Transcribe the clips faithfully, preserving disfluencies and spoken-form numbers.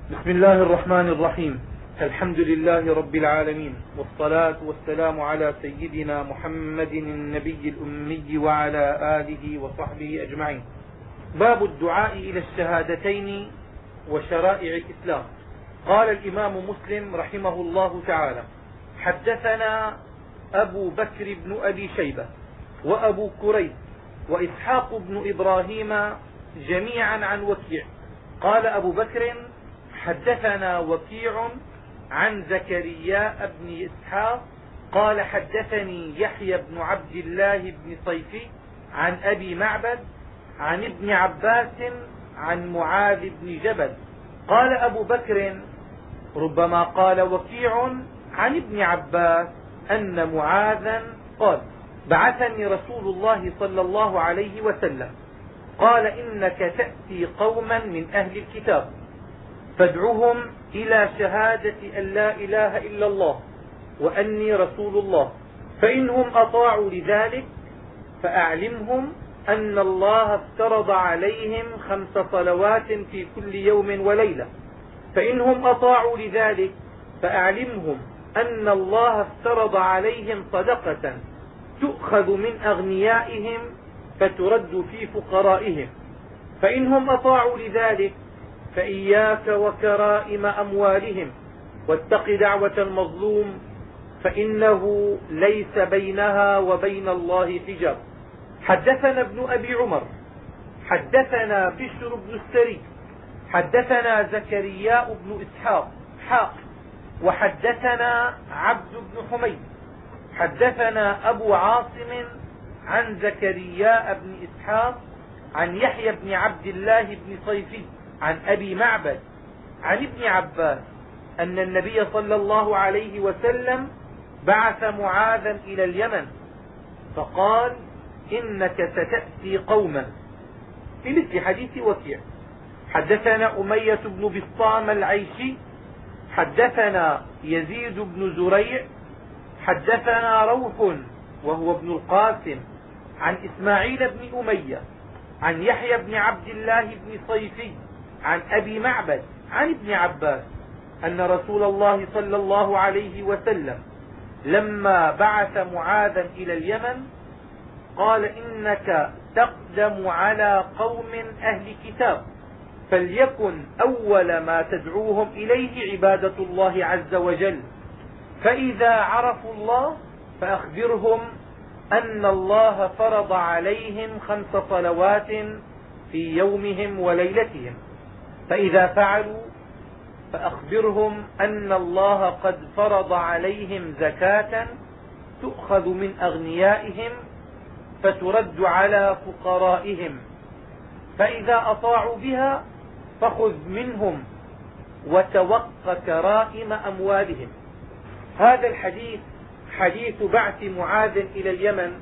بسم الله الرحمن الرحيم. الحمد لله رب العالمين، والصلاة والسلام على سيدنا محمد النبي الأمي وعلى آله وصحبه أجمعين. باب الدعاء إلى الشهادتين وشرائع الإسلام. قال الإمام مسلم رحمه الله تعالى: حدثنا أبو بكر بن أبي شيبة وأبو كريب وإسحاق بن إبراهيم جميعا عن وكيع. قال أبو بكر: حدثنا وكيع عن زكريا بن إسحاق قال حدثني يحيى بن عبد الله بن صيفي عن أبي معبد عن ابن عباس عن معاذ بن جبل. قال أبو بكر: ربما قال وكيع عن ابن عباس أن معاذا قال: بعثني رسول الله صلى الله عليه وسلم قال: إنك تأتي قوما من أهل الكتاب فادعهم إلى شهادة أن لا إله إلا الله وأني رسول الله، فإنهم أطاعوا لذلك فأعلمهم أن الله افترض عليهم خمس صلوات في كل يوم وليلة، فإنهم أطاعوا لذلك فأعلمهم أن الله افترض عليهم صدقة تؤخذ من أغنيائهم فترد في فقرائهم، فإنهم أطاعوا لذلك فإياك وكرائم أموالهم واتق دعوة المظلوم فإنه ليس بينها وبين الله حجاب. حدثنا ابن أبي عمر حدثنا بشر بن السري حدثنا زكريا بن إسحاق حاق وحدثنا عبد بن حميد حدثنا أبو عاصم عن زكريا بن إسحاق عن يحيى بن عبد الله بن صيفي عن أبي معبد عن ابن عباس أن النبي صلى الله عليه وسلم بعث معاذا إلى اليمن فقال: إنك ستأتي قوما، في مثل حديث وكيع. حدثنا أمية بن بسطام العيشي حدثنا يزيد بن زريع حدثنا روح وهو ابن القاسم عن إسماعيل بن أمية عن يحيى بن عبد الله بن صيفي عن أبي معبد عن ابن عباس أن رسول الله صلى الله عليه وسلم لما بعث معاذا إلى اليمن قال: إنك تقدم على قوم أهل كتاب، فليكن أول ما تدعوهم إليه عبادة الله عز وجل، فإذا عرفوا الله فأخبرهم أن الله فرض عليهم خمس صلوات في يومهم وليلتهم، فإذا فعلوا فأخبرهم أن الله قد فرض عليهم زكاة تؤخذ من أغنيائهم فترد على فقرائهم، فإذا أطاعوا بها فخذ منهم وتوق كرائم أموالهم. هذا الحديث حديث بعث معاذ إلى اليمن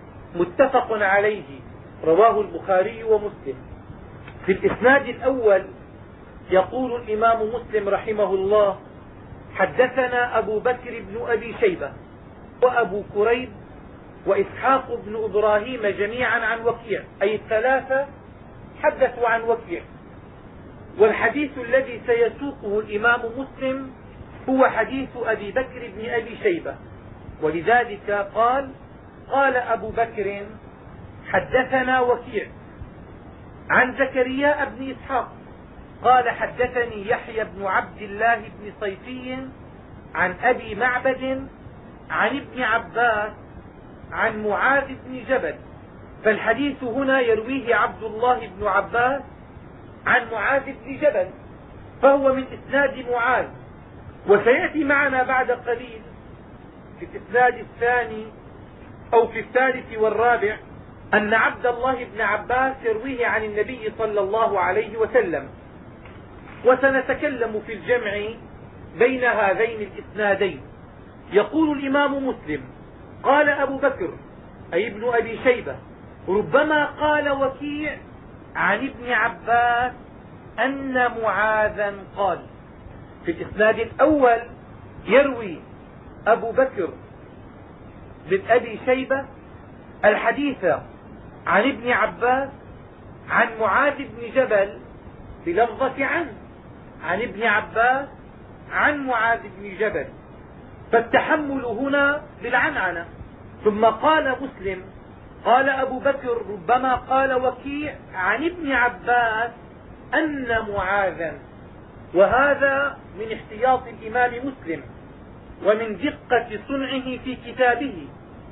متفق عليه، رواه البخاري ومسلم. في الإسناد الأول يقول الإمام مسلم رحمه الله: حدثنا أبو بكر بن أبي شيبة وأبو كريب وإسحاق بن إبراهيم جميعا عن وكيع، أي الثلاثة حدثوا عن وكيع. والحديث الذي سيسوقه الإمام مسلم هو حديث أبي بكر بن أبي شيبة، ولذلك قال: قال أبو بكر: حدثنا وكيع عن زكريا بن إسحاق قال حدثني يحيى بن عبد الله بن صيفي عن أبي معبد عن ابن عباس عن معاذ بن جبل. فالحديث هنا يرويه عبد الله بن عباس عن معاذ بن جبل، فهو من إسناد معاذ. وسيأتي معنا بعد قليل في الإسناد الثاني أو في الثالث والرابع أن عبد الله بن عباس يرويه عن النبي صلى الله عليه وسلم، وسنتكلم في الجمع بين هذين الإسنادين. يقول الإمام مسلم: قال أبو بكر أي ابن أبي شيبة: ربما قال وكيع عن ابن عباس أن معاذا قال. في الإسناد الأول يروي أبو بكر بن أبي شيبة الحديث عن ابن عباس عن معاذ بن جبل بلفظة عنه عن ابن عباس عن معاذ بن جبل، فالتحمل هنا بالعنعنة. ثم قال مسلم قال أبو بكر ربما قال وكيع عن ابن عباس أن معاذا، وهذا من احتياط الإمام مسلم ومن دقة صنعه في كتابه،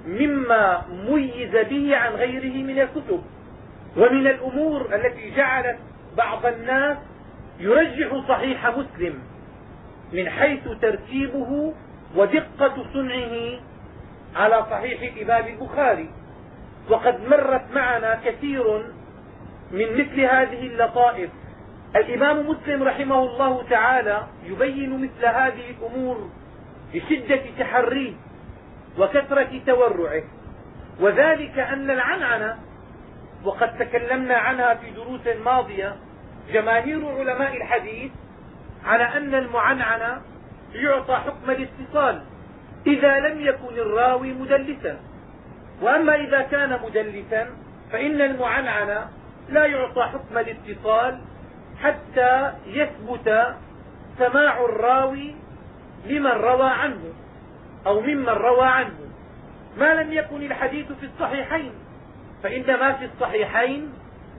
مما ميز به عن غيره من الكتب، ومن الأمور التي جعلت بعض الناس يرجح صحيح مسلم من حيث ترتيبه ودقة صنعه على صحيح الإمام البخاري. وقد مرت معنا كثير من مثل هذه اللطائف. الإمام مسلم رحمه الله تعالى يبين مثل هذه الأمور بشدة تحريه وكثرة تورعه، وذلك أن العنعنة، وقد تكلمنا عنها في دروس ماضية، جماهير علماء الحديث على أن المعنعنة يعطى حكم الاتصال إذا لم يكن الراوي مدلسا، وأما إذا كان مدلسا فإن المعنعنة لا يعطى حكم الاتصال حتى يثبت سماع الراوي لمن روى عنه أو ممن روى عنه، ما لم يكن الحديث في الصحيحين، فإن ما في الصحيحين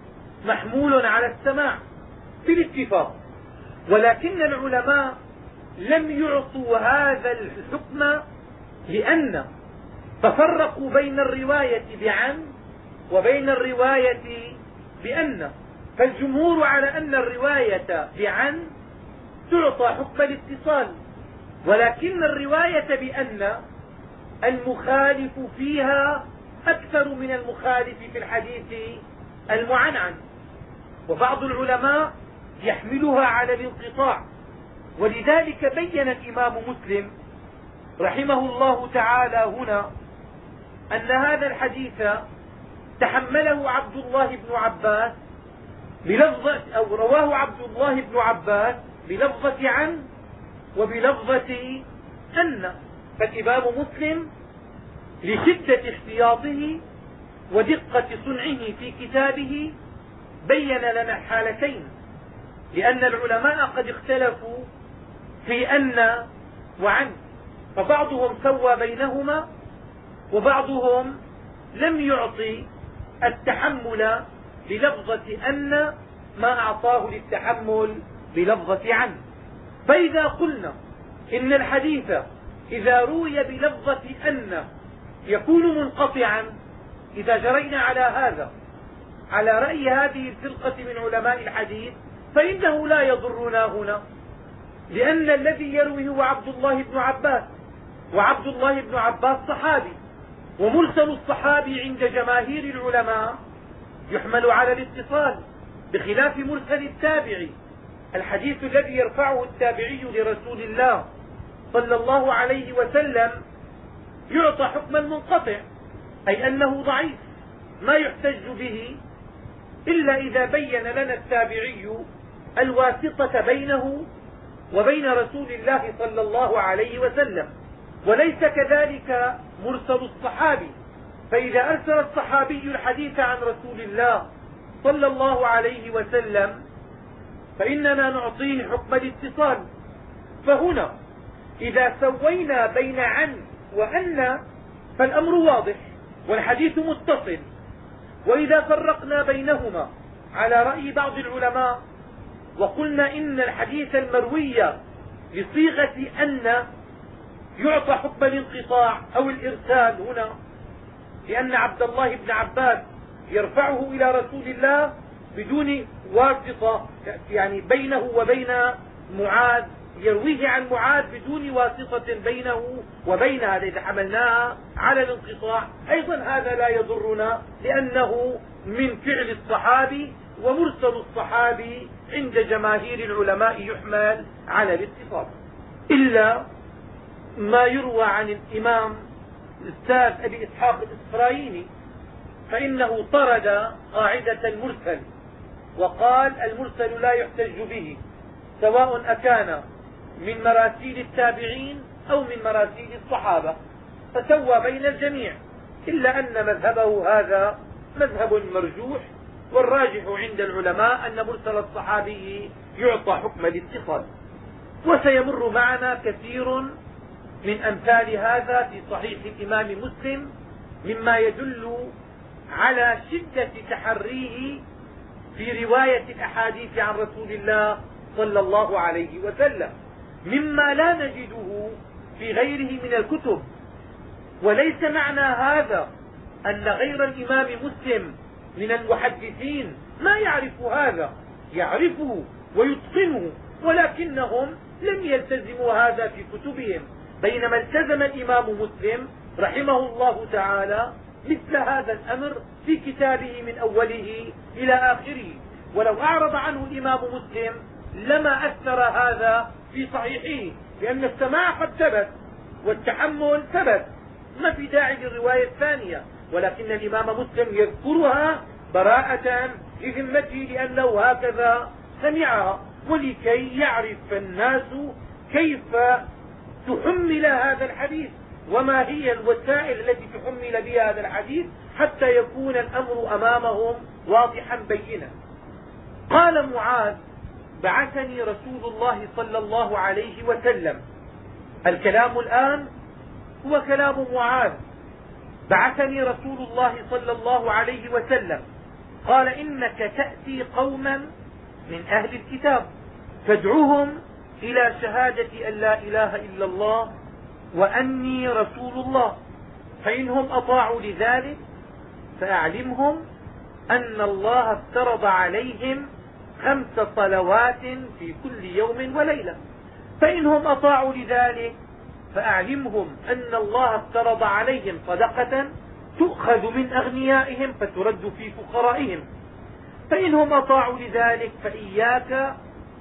محمول على السماع بالاتفاق. ولكن العلماء لم يعطوا هذا الحكم لأن ففرقوا بين الرواية بعن وبين الرواية بأن، فالجمهور على أن الرواية بعن تعطى حكم الاتصال، ولكن الرواية بأن المخالف فيها أكثر من المخالف في الحديث المعنعن. وبعض العلماء يحملها على الانقطاع، ولذلك بين الإمام مسلم رحمه الله تعالى هنا أن هذا الحديث تحمله عبد الله بن عباس بلفظة، أو رواه عبد الله بن عباس بلفظة عن وبلفظة أن. فالإمام مسلم لشدة احتياطه ودقة صنعه في كتابه بين لنا الحالتين، لأن العلماء قد اختلفوا في أن وعن، فبعضهم سوى بينهما وبعضهم لم يعطي التحمل بلفظة أن ما أعطاه للتحمل بلفظة عن. فإذا قلنا إن الحديث إذا روي بلفظة أن يكون منقطعا، إذا جرينا على هذا على رأي هذه الفرقة من علماء الحديث فإنه لا يضرنا هنا، لأن الذي يروي هو عبد الله بن عباس، وعبد الله بن عباس صحابي، ومرسل الصحابي عند جماهير العلماء يحمل على الاتصال بخلاف مرسل التابعي. الحديث الذي يرفعه التابعي لرسول الله صلى الله عليه وسلم يعطى حكم المنقطع، أي أنه ضعيف ما يحتج به إلا إذا بين لنا التابعي الواسطة بينه وبين رسول الله صلى الله عليه وسلم. وليس كذلك مرسل الصحابي، فإذا أرسل الصحابي الحديث عن رسول الله صلى الله عليه وسلم فإننا نعطيه حكم الاتصال. فهنا إذا سوينا بين عن وأن فالأمر واضح والحديث متصل، وإذا فرقنا بينهما على رأي بعض العلماء وقلنا إن الحديث المروي بصيغة أن يعطى حكم الانقطاع أو الإرسال هنا، لأن عبد الله بن عباس يرفعه إلى رسول الله بدون واسطة، يعني بينه وبين معاذ، يرويه عن معاذ بدون واسطة بينه وبين هذا، إذا حملناها على الانقطاع أيضا هذا لا يضرنا، لأنه من فعل الصحابي، ومرسل الصحابي عند جماهير العلماء يحمل على الاتصال، إلا ما يروى عن الإمام الأستاذ أبي إسحاق الإسرائيلي، فإنه طرد قاعدة المرسل وقال المرسل لا يحتج به سواء أكان من مراسيل التابعين أو من مراسيل الصحابة، فسوى بين الجميع، إلا أن مذهبه هذا مذهب مرجوح، والراجح عند العلماء أن مرسل الصحابي يعطى حكم الاتصال. وسيمر معنا كثير من أمثال هذا في صحيح الإمام مسلم مما يدل على شدة تحريه في رواية الأحاديث عن رسول الله صلى الله عليه وسلم، مما لا نجده في غيره من الكتب. وليس معنى هذا أن غير الإمام مسلم من المحدثين ما يعرف هذا، يعرفه ويتقنه، ولكنهم لم يلتزموا هذا في كتبهم، بينما التزم الإمام مسلم رحمه الله تعالى مثل هذا الأمر في كتابه من أوله إلى آخره. ولو أعرض عنه الإمام مسلم لما أثر هذا في صحيحه، لأن السماع قد ثبت والتحمل ثبت، ما في داعي للرواية الثانية. ولكن الإمام مسلم يذكرها براءة لذمته لأنه هكذا سمعها، ولكي يعرف الناس كيف تحمل هذا الحديث وما هي الوسائل التي تحمل بها هذا الحديث حتى يكون الأمر أمامهم واضحا بينا. قال معاذ: بعثني رسول الله صلى الله عليه وسلم. الكلام الآن هو كلام معاذ. بعثني رسول الله صلى الله عليه وسلم قال: إنك تأتي قوما من أهل الكتاب فادعوهم إلى شهادة أن لا إله إلا الله وأني رسول الله، فإنهم أطاعوا لذلك فأعلمهم أن الله افترض عليهم خمس صلوات في كل يوم وليلة، فإنهم أطاعوا لذلك فأعلمهم أن الله افترض عليهم صدقة تؤخذ من أغنيائهم فترد في فقرائهم، فإنهم أطاعوا لذلك فإياك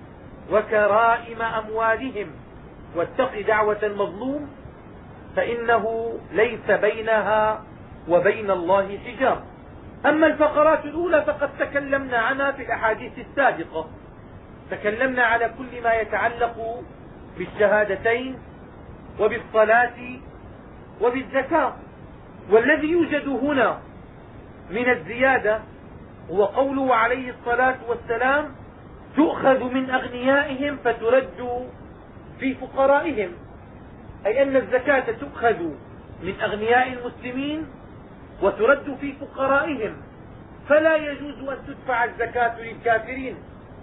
وكرائم أموالهم واتق دعوة المظلوم فإنه ليس بينها وبين الله حجاب. أما الفقرات الأولى فقد تكلمنا عنها في الأحاديث السابقة، تكلمنا على كل ما يتعلق بالشهادتين وبالصلاة وبالزكاة. والذي يوجد هنا من الزيادة هو قوله عليه الصلاة والسلام: تؤخذ من أغنيائهم فترد في فقرائهم، أي أن الزكاة تؤخذ من أغنياء المسلمين وترد في فقرائهم، فلا يجوز أن تدفع الزكاة للكافرين.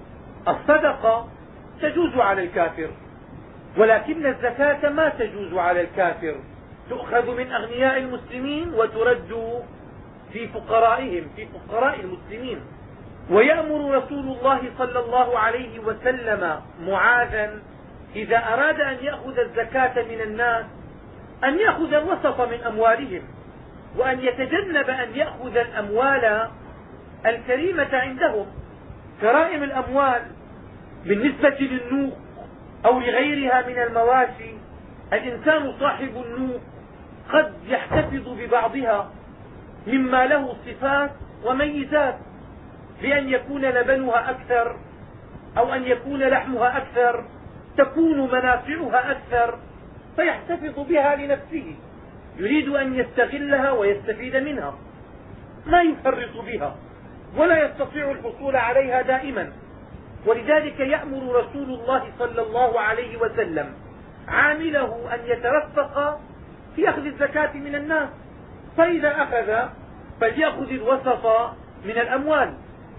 الصدقة تجوز على الكافر، ولكن الزكاة ما تجوز على الكافر، تؤخذ من أغنياء المسلمين وترد في فقرائهم، في فقراء المسلمين. ويأمر رسول الله صلى الله عليه وسلم معاذا إذا أراد أن يأخذ الزكاة من الناس أن يأخذ الوسط من أموالهم، وأن يتجنب أن يأخذ الأموال الكريمة عندهم. كرائم الأموال بالنسبة للنوق أو لغيرها من المواشي، الإنسان صاحب النوق قد يحتفظ ببعضها مما له صفات وميزات، بأن يكون لبنها أكثر أو أن يكون لحمها أكثر، تكون منافعها أكثر، فيحتفظ بها لنفسه، يريد أن يستغلها ويستفيد منها، ما يفرط بها ولا يستطيع الحصول عليها دائما. ولذلك يأمر رسول الله صلى الله عليه وسلم عامله أن يترفق في أخذ الزكاة من الناس، فإذا أخذ فليأخذ الوسط من الأموال.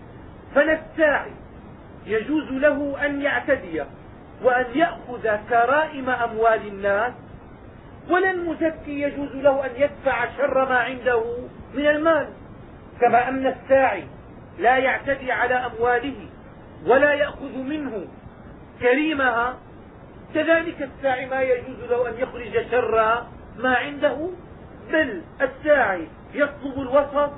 فلا الساعي يجوز له أن يعتدي وأن يأخذ كرائم أموال الناس، ولا المزكي يجوز له أن يدفع شر ما عنده من المال. كما أن الساعي لا يعتدي على أمواله ولا يأخذ منه كريمها، كذلك الساعي ما يجوز له أن يخرج شر ما عنده، بل الساعي يطلب الوسط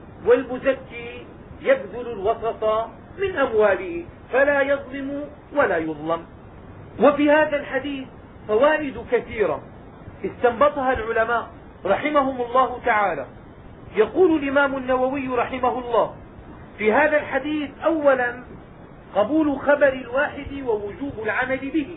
والمزكي يبذل الوسط من أمواله، فلا يظلم ولا يظلم. وفي هذا الحديث فوائد كثيرة استنبطها العلماء رحمهم الله تعالى. يقول الإمام النووي رحمه الله في هذا الحديث: أولا قبول خبر الواحد ووجوب العمل به.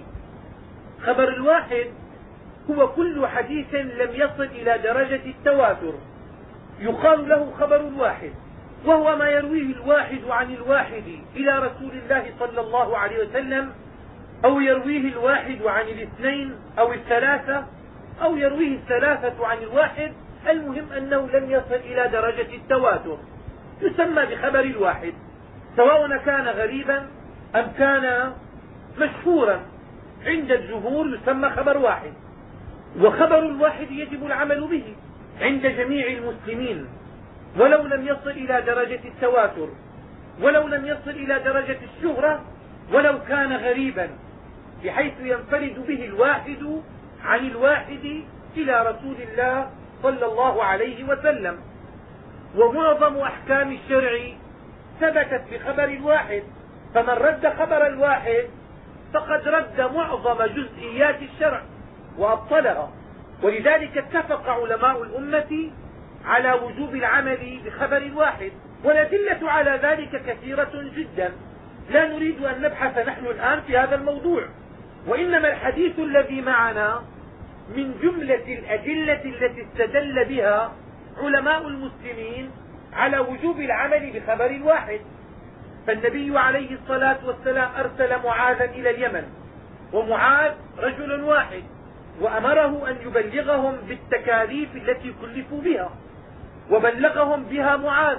خبر الواحد هو كل حديث لم يصل إلى درجة التواتر يقال له خبر الواحد، وهو ما يرويه الواحد عن الواحد إلى رسول الله صلى الله عليه وسلم، أو يرويه الواحد عن الاثنين أو الثلاثة، أو يرويه الثلاثة عن الواحد. المهم أنه لم يصل إلى درجة التواتر، يسمى بخبر الواحد، سواء كان غريبا أم كان مشهورا. عند الجمهور يسمى خبر واحد، وخبر الواحد يجب العمل به عند جميع المسلمين، ولو لم يصل إلى درجة التواتر، ولو لم يصل إلى درجة الشهرة، ولو كان غريبا، بحيث ينفرد به الواحد عن الواحد إلى رسول الله صلى الله عليه وسلم. ومعظم أحكام الشرع ثبتت بخبر الواحد، فمن رد خبر الواحد فقد رد معظم جزئيات الشرع وأبطلها. ولذلك اتفق علماء الأمة على وجوب العمل بخبر الواحد، والأدلة على ذلك كثيرة جدا، لا نريد أن نبحث نحن الآن في هذا الموضوع، وإنما الحديث الذي معنا من جملة الأدلة التي استدل بها علماء المسلمين على وجوب العمل بخبر الواحد. فالنبي عليه الصلاة والسلام أرسل معاذا إلى اليمن، ومعاذ رجل واحد، وأمره أن يبلغهم بالتكاليف التي كلفوا بها، وبلغهم بها معاذ،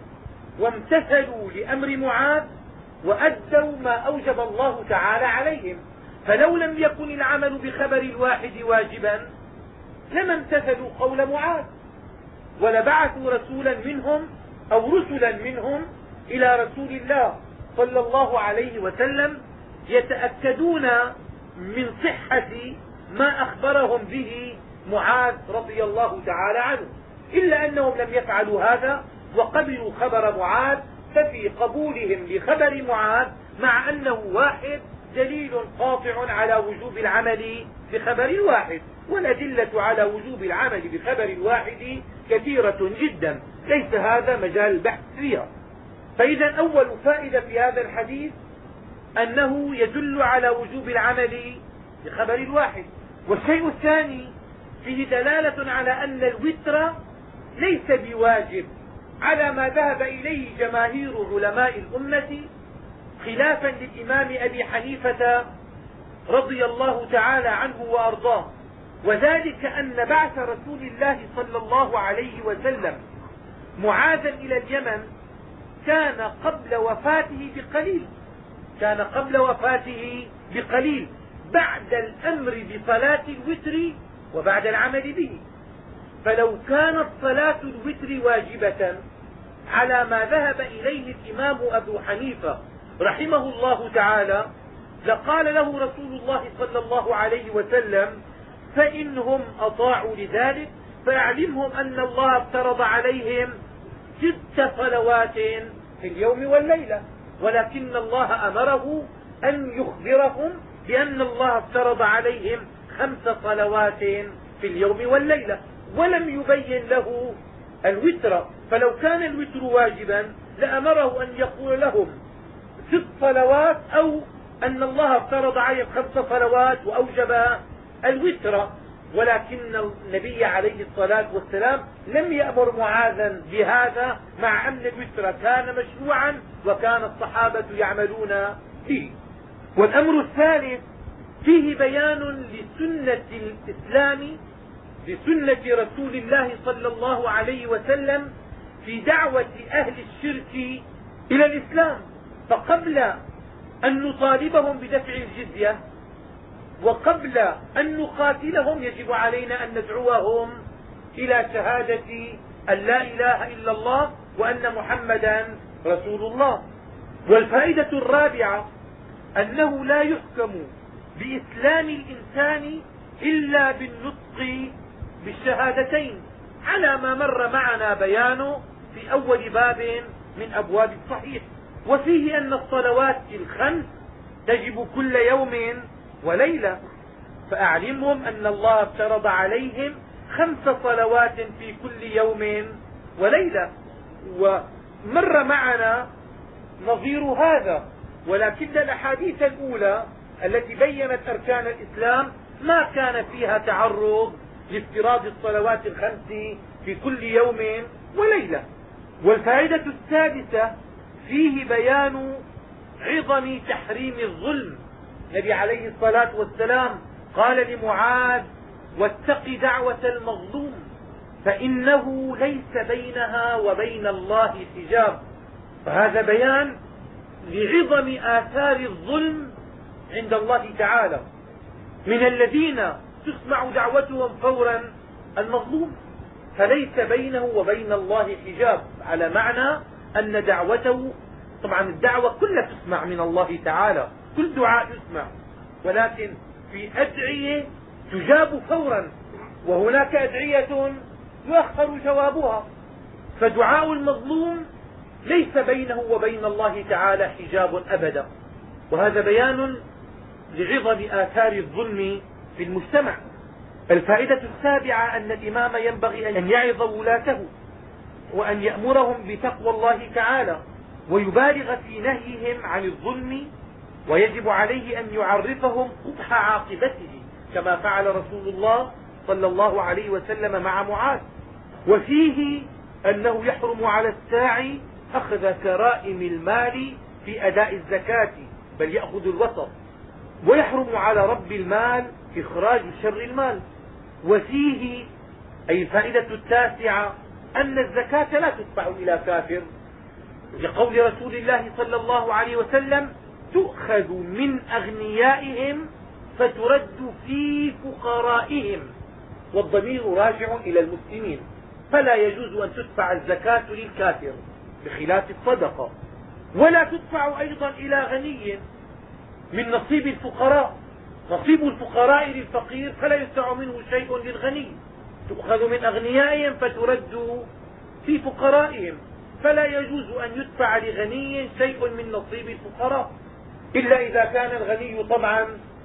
وامتثلوا لأمر معاذ وأدوا ما أوجب الله تعالى عليهم. فلو لم يكن العمل بخبر الواحد واجبا لما امتثلوا قول معاذ، ولبعثوا رسولا منهم أو رسلا منهم إلى رسول الله صلى الله عليه وسلم يتأكدون من صحة ما أخبرهم به معاذ رضي الله تعالى عنه، إلا أنهم لم يفعلوا هذا وقبلوا خبر معاذ. ففي قبولهم لخبر معاذ مع أنه واحد دليل قاطع على وجوب العمل بخبر الواحد، والأدلة على وجوب العمل بخبر الواحد كثيرة جدا، ليس هذا مجال البحث فيها. فإذا أول فائدة في هذا الحديث أنه يدل على وجوب العمل بخبر الواحد. والشيء الثاني فيه دلالة على أن الوتر ليس بواجب على ما ذهب إليه جماهير علماء الأمة، خلافا للإمام أبي حنيفة رضي الله تعالى عنه وأرضاه، وذلك أن بعث رسول الله صلى الله عليه وسلم معاذا إلى اليمن كان قبل وفاته بقليل، كان قبل وفاته بقليل بعد الأمر بصلاة الوتر وبعد العمل به. فلو كانت صلاة الوتر واجبة على ما ذهب إليه الإمام أبو حنيفة رحمه الله تعالى لقال له رسول الله صلى الله عليه وسلم: فإنهم أطاعوا لذلك فاعلمهم أن الله افترض عليهم ست صلوات في اليوم والليلة، ولكن الله أمره أن يخبرهم بأن الله افترض عليهم خمس صلوات في اليوم والليلة، ولم يبين له الوتر. فلو كان الوتر واجبا لأمره أن يقول لهم ست صلوات، أو أن الله افترض عليهم خمس صلوات وأوجب الوتر. ولكن النبي عليه الصلاة والسلام لم يأمر معاذا بهذا، مع أن الوتر كان مشروعا وكان الصحابة يعملون به. والأمر الثالث فيه بيان لسنة الإسلام، لسنة رسول الله صلى الله عليه وسلم في دعوة أهل الشرك إلى الإسلام. فقبل أن نطالبهم بدفع الجزية وقبل أن نقاتلهم يجب علينا أن ندعوهم إلى شهادة أن لا إله إلا الله وأن محمدا رسول الله. والفائدة الرابعة أنه لا يحكم بإسلام الإنسان إلا بالنطق بالشهادتين، على ما مر معنا بيانه في أول باب من أبواب الصحيح. وفيه أن الصلوات الخمس تجب كل يوم وليلة، فأعلمهم أن الله افترض عليهم خمس صلوات في كل يوم وليلة. ومر معنا نظير هذا، ولكن الأحاديث الأولى التي بينت أركان الإسلام ما كان فيها تعرض لافتراض الصلوات الخمس في كل يوم وليلة. والفائدة السادسة فيه بيان عظم تحريم الظلم. النبي عليه الصلاة والسلام قال لمعاذ: واتق دعوة المظلوم فإنه ليس بينها وبين الله حجاب. فهذا بيان لعظم آثار الظلم عند الله تعالى. من الذين تسمع دعوتهم فورا المظلوم، فليس بينه وبين الله حجاب، على معنى أن دعوته، طبعا الدعوة كلها تسمع من الله تعالى، كل دعاء يسمع، ولكن في أدعية تجاب فورا، وهناك أدعية يؤخر جوابها. فدعاء المظلوم ليس بينه وبين الله تعالى حجاب أبدا. وهذا بيان لعظم آثار الظلم في المجتمع. الفائدة السابعة أن الإمام ينبغي أن يعظ ولاته وأن يأمرهم بتقوى الله تعالى ويبالغ في نهيهم عن الظلم، ويجب عليه أن يعرفهم قبح عاقبته كما فعل رسول الله صلى الله عليه وسلم مع معاذ. وفيه أنه يحرم على الساعي أخذ كرائم المال في أداء الزكاة، بل يأخذ الوسط. ويحرم على رب المال إخراج شر المال. وفيه أي الفائدة التاسعة أن الزكاة لا تدفع إلى كافر، لقول رسول الله صلى الله عليه وسلم: تؤخذ من أغنيائهم فترد في فقرائهم، والضمير راجع إلى المسلمين، فلا يجوز أن تدفع الزكاة للكافر بخلاف الصدقة. ولا تدفع أيضا إلى غني من نصيب الفقراء، نصيب الفقراء للفقير فلا يدفع منه شيء للغني. تؤخذ من أغنيائهم فترد في فقرائهم، فلا يجوز أن يدفع لغني شيء من نصيب الفقراء، إلا إذا كان الغني طبعا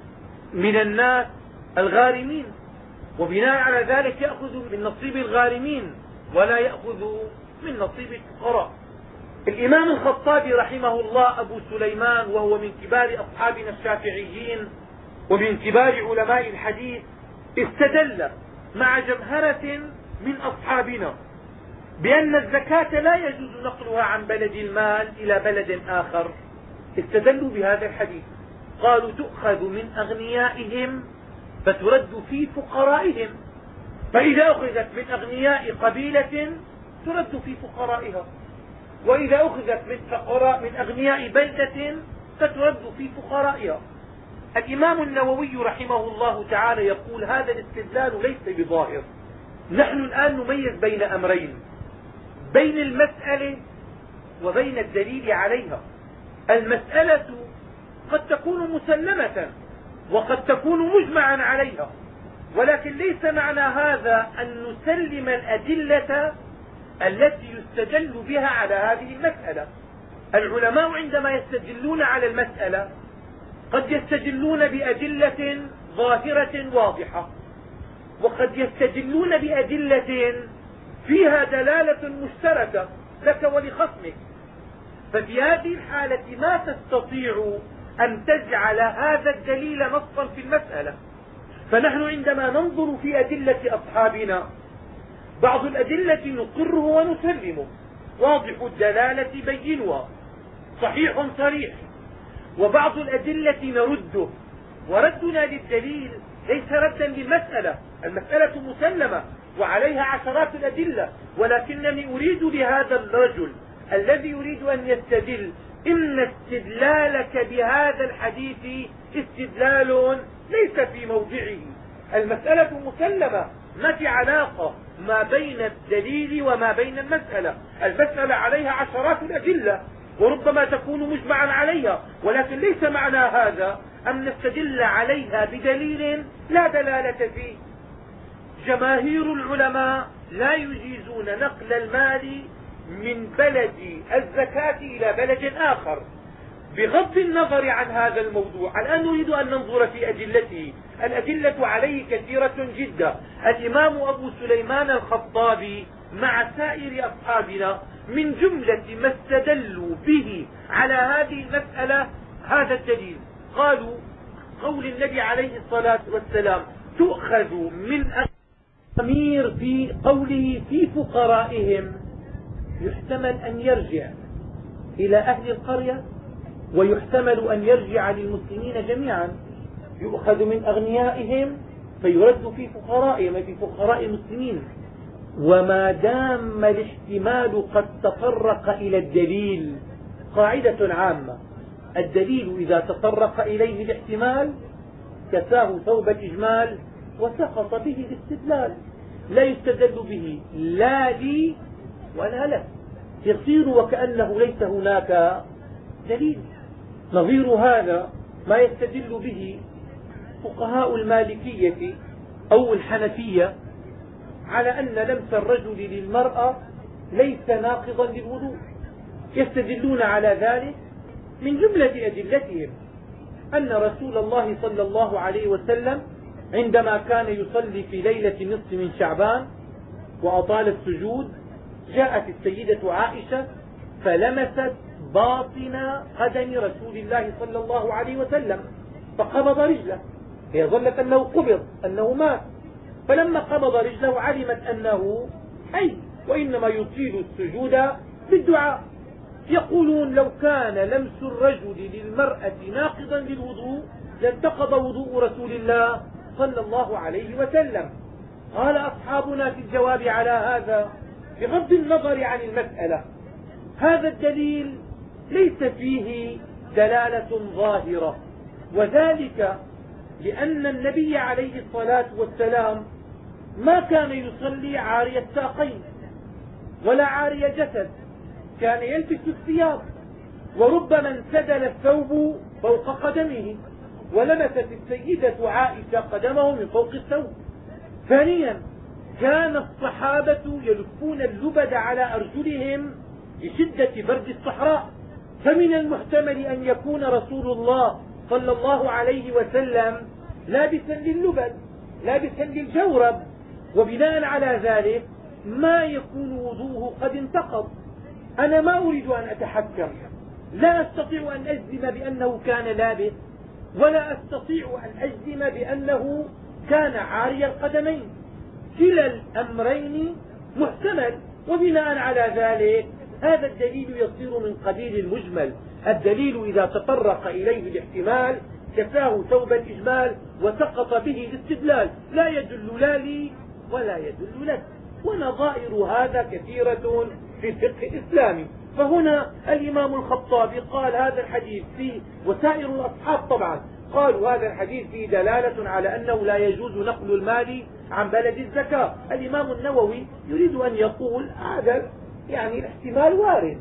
من الناس الغارمين، وبناء على ذلك يأخذ من نصيب الغارمين ولا يأخذ من نصيب الفقراء. الإمام الخطابي رحمه الله أبو سليمان، وهو من كبار أصحابنا الشافعيين ومن كبار علماء الحديث، استدل مع جمهرة من أصحابنا بأن الزكاة لا يجوز نقلها عن بلد المال إلى بلد آخر. استدلوا بهذا الحديث، قالوا: تؤخذ من أغنيائهم فترد في فقرائهم، فإذا أخذت من أغنياء قبيلة ترد في فقرائها، وإذا أخذت من فقراء من أغنياء بلدة فترد في فقرائها. الإمام النووي رحمه الله تعالى يقول: هذا الاستدلال ليس بظاهر. نحن الآن نميز بين أمرين، بين المسألة وبين الدليل عليها. المسألة قد تكون مسلمة وقد تكون مجمعا عليها، ولكن ليس معنى هذا أن نسلم الأدلة التي يستدل بها على هذه المسألة. العلماء عندما يستدلون على المسألة قد يستدلون بأدلة ظاهرة واضحة، وقد يستدلون بأدلة فيها دلالة مشتركة لك ولخصمك. ففي هذه الحالة ما تستطيع أن تجعل هذا الدليل نصا في المسألة. فنحن عندما ننظر في أدلة أصحابنا، بعض الأدلة نقره ونسلمه، واضح الدلالة بينها، صحيح صريح. وبعض الأدلة نرده، وردنا للدليل ليس ردا للمسألة، المسألة مسلمة وعليها عشرات الأدلة، ولكنني أريد لهذا الرجل الذي يريد أن يستدل إن استدلالك بهذا الحديث استدلال ليس في موضعه. المسألة مسلمة، ما في علاقة ما بين الدليل وما بين المسألة. المسألة عليها عشرات الأدلة وربما تكون مجمعا عليها، ولكن ليس معنى هذا أن نستدل عليها بدليل لا دلالة فيه. جماهير العلماء لا يجيزون نقل المال من بلد الزكاة إلى بلد آخر، بغض النظر عن هذا الموضوع. الآن نريد أن ننظر في أدلته. الأدلة عليه كثيرة جدا. الإمام أبو سليمان الخطابي مع سائر أصحابنا من جملة ما استدلوا به على هذه المسألة هذا الدليل. قالوا: قول النبي عليه الصلاة والسلام: تؤخذ من الضمير في قوله في فقرائهم، يحتمل أن يرجع إلى أهل القرية، ويحتمل أن يرجع للمسلمين جميعا، يؤخذ من أغنيائهم فيرد في فقرائهم في فقراء المسلمين. وما دام الاحتمال قد تطرق إلى الدليل، قاعدة عامة: الدليل إذا تطرق إليه الاحتمال كساه ثوب الإجمال وسقط به الاستدلال، لا يستدل به لا لي ولا لك، يصير وكأنه ليس هناك دليل. نظير هذا ما يستدل به فقهاء المالكية أو الحنفية على أن لمس الرجل للمرأة ليس ناقضا للوضوء. يستدلون على ذلك من جملة أدلتهم أن رسول الله صلى الله عليه وسلم عندما كان يصلي في ليلة نصف من شعبان وأطال السجود، جاءت السيدة عائشة فلمست باطن قدم رسول الله صلى الله عليه وسلم فقبض رجله، هي ظنت أنه قبض أنه مات، فلما قبض رجله علمت أنه حي، وإنما يطيل السجود بالدعاء. يقولون لو كان لمس الرجل للمرأة ناقضا للوضوء لانتقض وضوء رسول الله صلى الله عليه وسلم. قال أصحابنا في الجواب على هذا بغض النظر عن المسألة: هذا الدليل ليس فيه دلالة ظاهرة، وذلك لأن النبي عليه الصلاة والسلام ما كان يصلي عاري الساقين ولا عاري الجسد، كان يلبس الثياب، وربما انسدل الثوب فوق قدمه ولمست السيدة عائشة قدمه من فوق الثوب. ثانيا، كان الصحابة يلفون اللبد على أرجلهم لشدة برد الصحراء، فمن المحتمل أن يكون رسول الله صلى الله عليه وسلم لابسا لللبد لابسا للجورب، وبناء على ذلك ما يكون وضوءه قد انتقض. أنا ما أريد أن أتحكم، لا أستطيع أن أجزم بأنه كان لابس، ولا أستطيع أن أجزم بأنه كان عاري القدمين، كلا الأمرين محتمل، وبناء على ذلك هذا الدليل يصير من قبيل المجمل. الدليل إذا تطرق إليه الاحتمال كساه ثوب الإجمال وسقط به الاستدلال، لا يدل لا لي ولا يدل لك. ونظائر هذا كثيرة في الفقه الإسلامي. فهنا الإمام الخطابي قال هذا الحديث فيه، وسائر الأصحاب طبعا قالوا هذا الحديث فيه دلالة على أنه لا يجوز نقل المال عن بلد الزكاة. الإمام النووي يريد أن يقول هذا يعني الاحتمال وارد،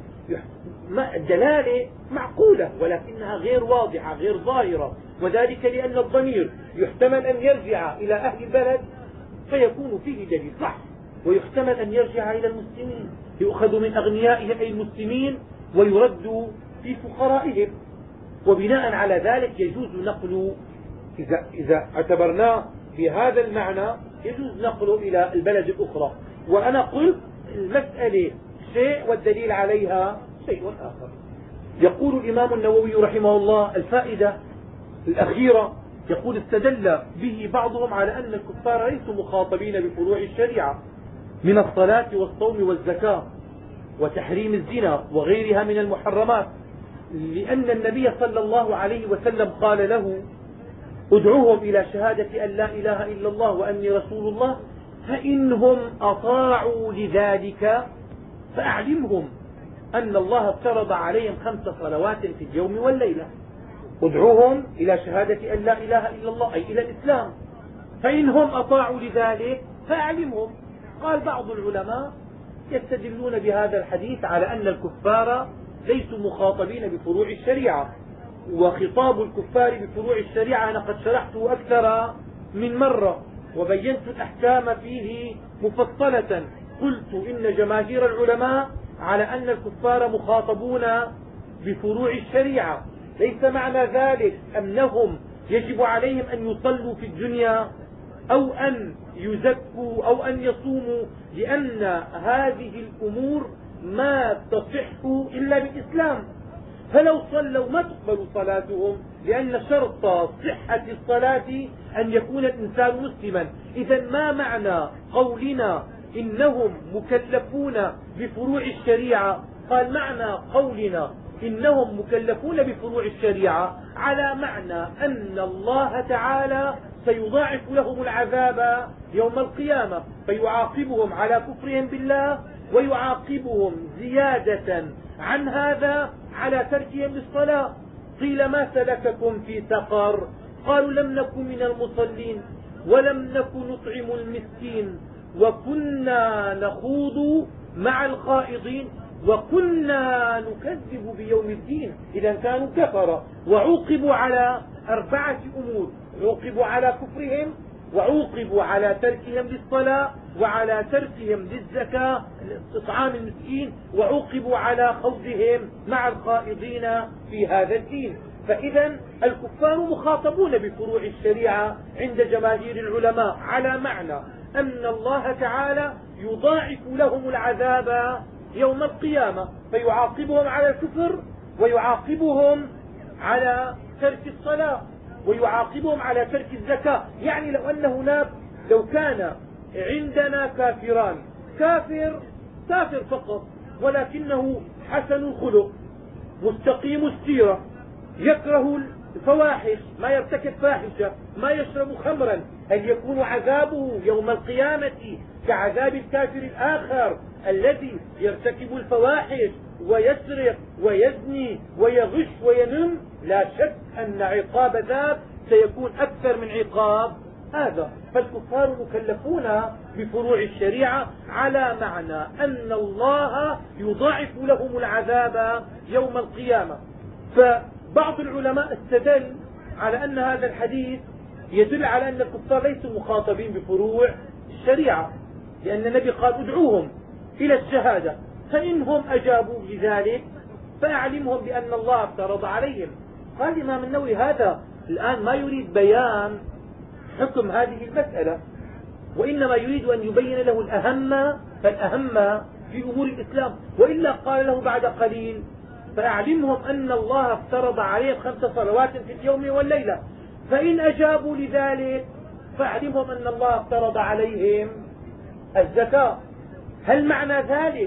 الدلالة معقولة ولكنها غير واضحة غير ظاهرة، وذلك لأن الضمير يحتمل أن يرجع إلى أهل البلد فيكون فيه دليل صح، ويحتمل أن يرجع إلى المسلمين يؤخذ من أغنيائهم أي المسلمين ويرد في فقرائهم، وبناء على ذلك يجوز نقل إذا, إذا اعتبرناه بهذا المعنى يجوز نقله إلى البلد الأخرى. وأنا قلت المسألة شيء والدليل عليها شيء آخر. يقول الإمام النووي رحمه الله الفائدة الأخيرة، يقول استدل به بعضهم على أن الكفار ليسوا مخاطبين بفروع الشريعة من الصلاة والصوم والزكاة وتحريم الزنا وغيرها من المحرمات، لأن النبي صلى الله عليه وسلم قال له: ادعوهم إلى شهادة أن لا إله إلا الله وأني رسول الله، فإنهم أطاعوا لذلك فأعلمهم أن الله افترض عليهم خمس صلوات في اليوم والليلة. ادعوهم إلى شهادة أن لا إله إلا الله أي إلى الإسلام، فإنهم أطاعوا لذلك فأعلمهم. قال بعض العلماء يستدلون بهذا الحديث على أن الكفار ليسوا مخاطبين بفروع الشريعة، وخطاب الكفار بفروع الشريعة أنا قد شرحته أكثر من مرة وبينت الأحكام فيه مفصلة. قلت إن جماهير العلماء على أن الكفار مخاطبون بفروع الشريعة، ليس معنى ذلك أنهم يجب عليهم أن يصلوا في الدنيا أو أن يزكوا أو أن يصوموا، لأن هذه الأمور ما تصح إلا بالإسلام، فلو صلوا ما تقبل صلاتهم، لأن شرط صحة الصلاة أن يكون الإنسان مسلما. إذا ما معنى قولنا إنهم مكلفون بفروع الشريعة، قال معنى قولنا إنهم مكلفون بفروع الشريعة على معنى أن الله تعالى سيضاعف لهم العذاب يوم القيامة، فيعاقبهم على كفرهم بالله، ويعاقبهم زيادة عن هذا على تركهم للصلاة. قيل ما سلككم في سقر؟ قالوا لم نكن من المصلين ولم نكن نطعم المسكين وكنا نخوض مع الخائضين وكنا نكذب بيوم الدين. إذا كانوا كفرة وعوقبوا على أربعة أمور: عوقبوا على كفرهم، وعوقبوا على تركهم للصلاة، وعلى تركهم للزكاة إطعام المسكين، وعوقبوا على خوضهم مع الخائضين في هذا الدين. فإذا الكفار مخاطبون بفروع الشريعة عند جماهير العلماء على معنى أن الله تعالى يضاعف لهم العذاب يوم القيامة، فيعاقبهم على الكفر، ويعاقبهم على ترك الصلاة، ويعاقبهم على ترك الزكاة. يعني لو أن هناك لو كان عندنا كافران، كافر كافر فقط ولكنه حسن الخلق مستقيم السيرة، يكره الفواحش، ما يرتكب فاحشة، ما يشرب خمرا، هل يكون عذابه يوم القيامة كعذاب الكافر الآخر الذي يرتكب الفواحش ويسرق ويزني ويغش وينم؟ لا شك أن عقاب ذاك سيكون أكثر من عقاب هذا. فالكفار مكلفون بفروع الشريعة على معنى أن الله يضاعف لهم العذاب يوم القيامة. فبعض العلماء استدل على أن هذا الحديث يدل على أن الكفار ليسوا مخاطبين بفروع الشريعة، لأن النبي قال ادعوهم إلى الشهادة، فإنهم أجابوا بذلك فأعلمهم بأن الله افترض عليهم. قال الإمام النووي هذا الآن ما يريد بيان حكم هذه المسألة، وإنما يريد أن يبين له الأهم فالأهم في أمور الإسلام، وإلا قال له بعد قليل فأعلمهم أن الله افترض عليهم خمس صلوات في اليوم والليلة، فإن أجابوا لذلك فأعلمهم أن الله افترض عليهم الزكاة. هل معنى ذلك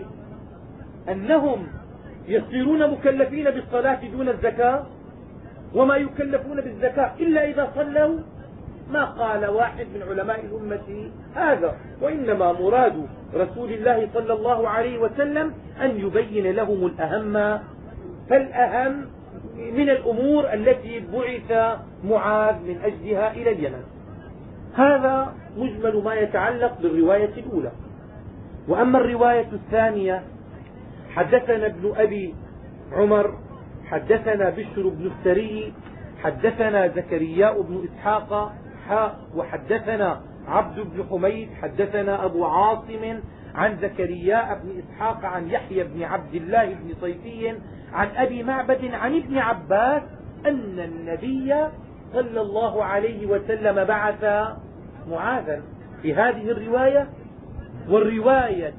أنهم يصيرون مكلفين بالصلاة دون الزكاة وما يكلفون بالزكاة إلا إذا صلوا؟ ما قال واحد من علماء الأمة هذا، وإنما مراد رسول الله صلى الله عليه وسلم أن يبين لهم الأهم فالأهم من الأمور التي بعث معاذ من أجلها إلى اليمن. هذا مجمل ما يتعلق بالرواية الأولى. وأما الرواية الثانية: حدثنا ابن أبي عمر حدثنا بشر بن السري حدثنا زكرياء بن إسحاق حاء وحدثنا عبد بن حميد حدثنا أبو عاصم عن زكرياء بن إسحاق عن يحيى بن عبد الله بن صيفي عن أبي معبد عن ابن عباس أن النبي صلى الله عليه وسلم بعث معاذا في هذه الرواية. والرواية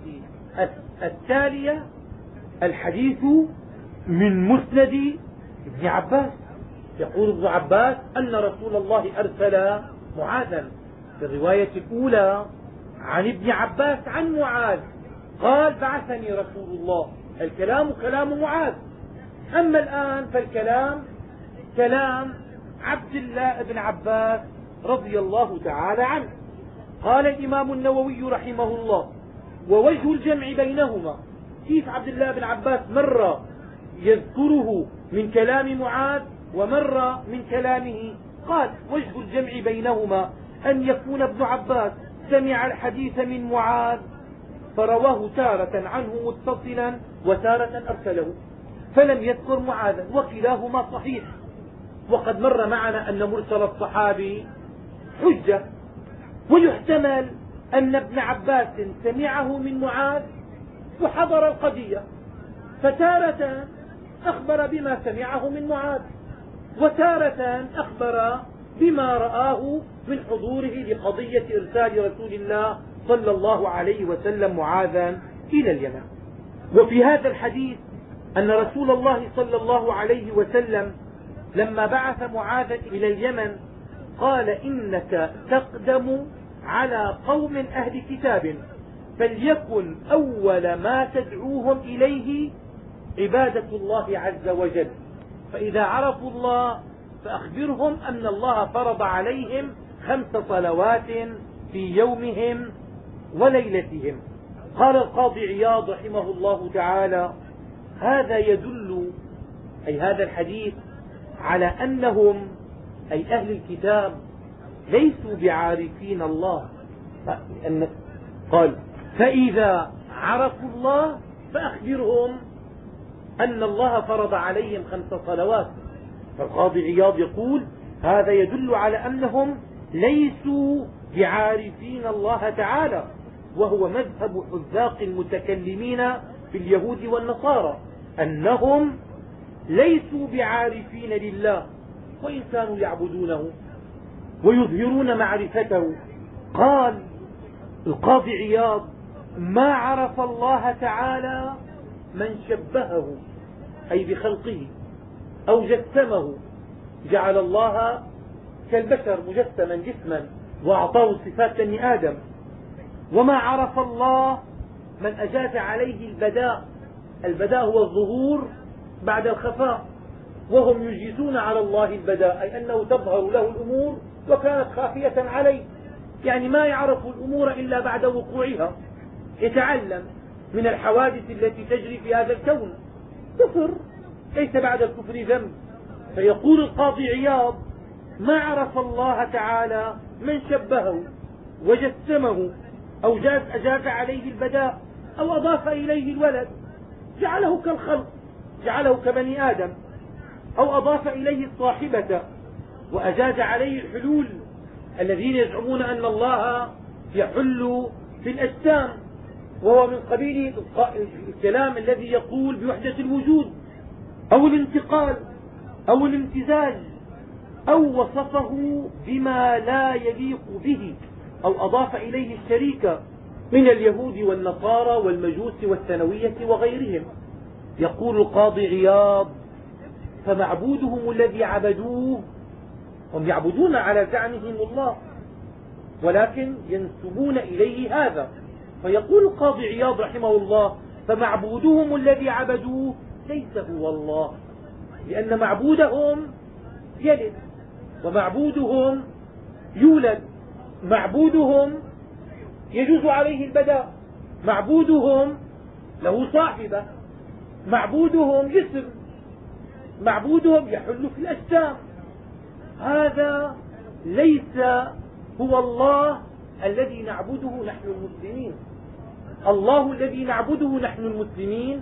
التالية الحديث من مسند ابن عباس، يقول ابن عباس أن رسول الله أرسل معاذا. في الرواية الأولى عن ابن عباس عن معاذ قال بعثني رسول الله، الكلام كلام معاذ. أما الآن فالكلام كلام عبد الله بن عباس رضي الله تعالى عنه. قال الإمام النووي رحمه الله: ووجه الجمع بينهما، كيف عبد الله بن عباس مرة يذكره من كلام معاذ ومرة من كلامه؟ قال: وجه الجمع بينهما أن يكون ابن عباس سمع الحديث من معاذ فرواه تارة عنه متصلا وتارة أرسله، فلم يذكر معاذا، وكلاهما صحيح. وقد مر معنا أن مرسل الصحابي حجة، ويحتمل أن ابن عباس سمعه من معاذ وحضر القضية، فتارة أخبر بما سمعه من معاذ، وتارة أخبر بما رآه من حضوره لقضية إرسال رسول الله صلى الله عليه وسلم معاذا إلى اليمن. وفي هذا الحديث أن رسول الله صلى الله عليه وسلم لما بعث معاذا إلى اليمن قال: إنك تقدم على قوم أهل كتاب فليكن أول ما تدعوهم إليه عبادة الله عز وجل. فإذا عرفوا الله فأخبرهم أن الله فرض عليهم خمس صلوات في يومهم وليلتهم. قال القاضي عياض رحمه الله تعالى: هذا يدل، أي هذا الحديث، على أنهم أي أهل الكتاب ليسوا بعارفين الله. قال: فإذا عرفوا الله فأخبرهم أن الله فرض عليهم خمس صلوات. فالقاضي عياض يقول: هذا يدل على أنهم ليسوا بعارفين الله تعالى، وهو مذهب حذاق المتكلمين في اليهود والنصارى، أنهم ليسوا بعارفين لله وإن كانوا يعبدونه ويظهرون معرفته. قال القاضي عياض: ما عرف الله تعالى من شبهه، أي بخلقه، أو جسمه، جعل الله كالبشر مجسما جسما وأعطاه صفات بني آدم. وما عرف الله من أجاز عليه البداء. البداء هو الظهور بعد الخفاء، وهم يجيزون على الله البداء، أي أنه تظهر له الأمور وكانت خافية عليه، يعني ما يعرف الأمور إلا بعد وقوعها، يتعلم من الحوادث التي تجري في هذا الكون. كفر ليس بعد الكفر ذنب. فيقول القاضي عياض: ما عرف الله تعالى من شبهه وجسمه أو جاز أجاز عليه البداء أو أضاف إليه الولد، جعله كالخلق، جعله كبني آدم، أو أضاف إليه الصاحبة وأجاز عليه الحلول، الذين يزعمون أن الله يحل في الأجسام، وهو من قبيل الكلام الذي يقول بوحدة الوجود، أو الانتقال أو الامتزاج، أو وصفه بما لا يليق به، أو أضاف إليه الشريك من اليهود والنصارى والمجوس والثنوية وغيرهم. يقول القاضي عياض: فمعبودهم الذي عبدوه، هم يعبدون على زعمهم الله ولكن ينسبون إليه هذا. فيقول القاضي عياض رحمه الله: فمعبودهم الذي عبدوه ليس هو الله، لأن معبودهم يلد، ومعبودهم يولد، معبودهم يجوز عليه البداء، معبودهم له صاحبة، معبودهم جسم، معبودهم يحل في الأجسام. هذا ليس هو الله الذي نعبده نحن المسلمين. الله الذي نعبده نحن المسلمين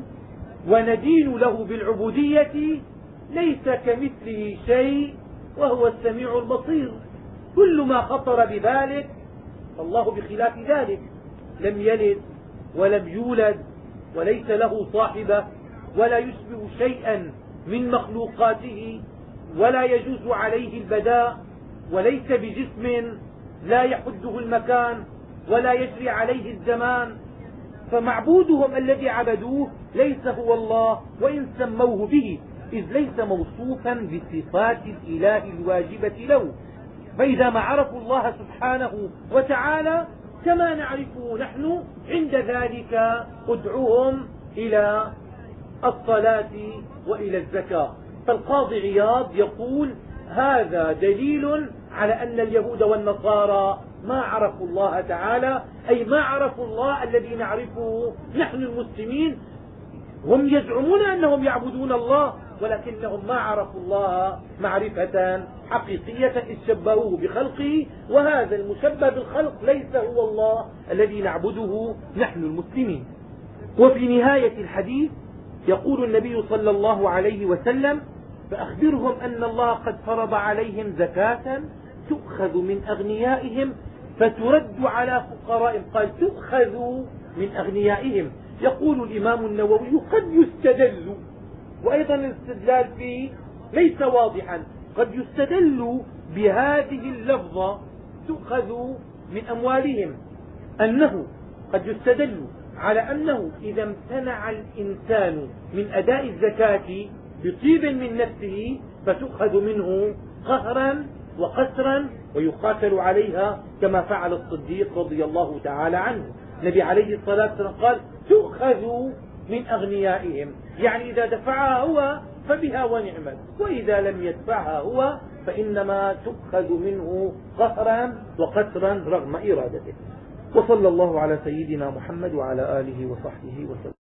وندين له بالعبودية ليس كمثله شيء، وهو السميع البصير. كل ما خطر ببالك الله بخلاف ذلك، لم يلد ولم يولد وليس له صاحبة ولا يشبه شيئا من مخلوقاته، ولا يجوز عليه البداء، وليس بجسم لا يحده المكان ولا يجري عليه الزمان. فمعبودهم الذي عبدوه ليس هو الله وإن سموه به، إذ ليس موصوفا بصفات الإله الواجبة له. فإذا ما عرفوا الله سبحانه وتعالى كما نعرفه نحن، عند ذلك ادعوهم إلى الصلاة وإلى الزكاة. فالقاضي عياض يقول: هذا دليل على أن اليهود والنصارى ما عرفوا الله تعالى، أي ما عرفوا الله الذي نعرفه نحن المسلمين. هم يزعمون أنهم يعبدون الله ولكنهم ما عرفوا الله معرفة حقيقية، إذ شبهوه بخلقه، وهذا المشبه بالخلق ليس هو الله الذي نعبده نحن المسلمين. وفي نهاية الحديث يقول النبي صلى الله عليه وسلم: فأخبرهم أن الله قد فرض عليهم زكاة تؤخذ من أغنيائهم فترد على فقرائهم. قال: تؤخذ من أغنيائهم. يقول الإمام النووي: قد يستدل، وأيضا الاستدلال فيه ليس واضحا، قد يستدل بهذه اللفظة تؤخذ من أموالهم، أنه قد يستدل على أنه إذا امتنع الإنسان من أداء الزكاة بطيب من نفسه فتؤخذ منه قهرا وقسرا ويقاتل عليها كما فعل الصديق رضي الله تعالى عنه. النبي عليه الصلاة والسلام قال تؤخذ من أغنيائهم، يعني إذا دفعها هو فبها ونعمت، وإذا لم يدفعها هو فإنما تؤخذ منه قهرا وقسرا رغم إرادته. وصلى الله على سيدنا محمد وعلى آله وصحبه وسلم.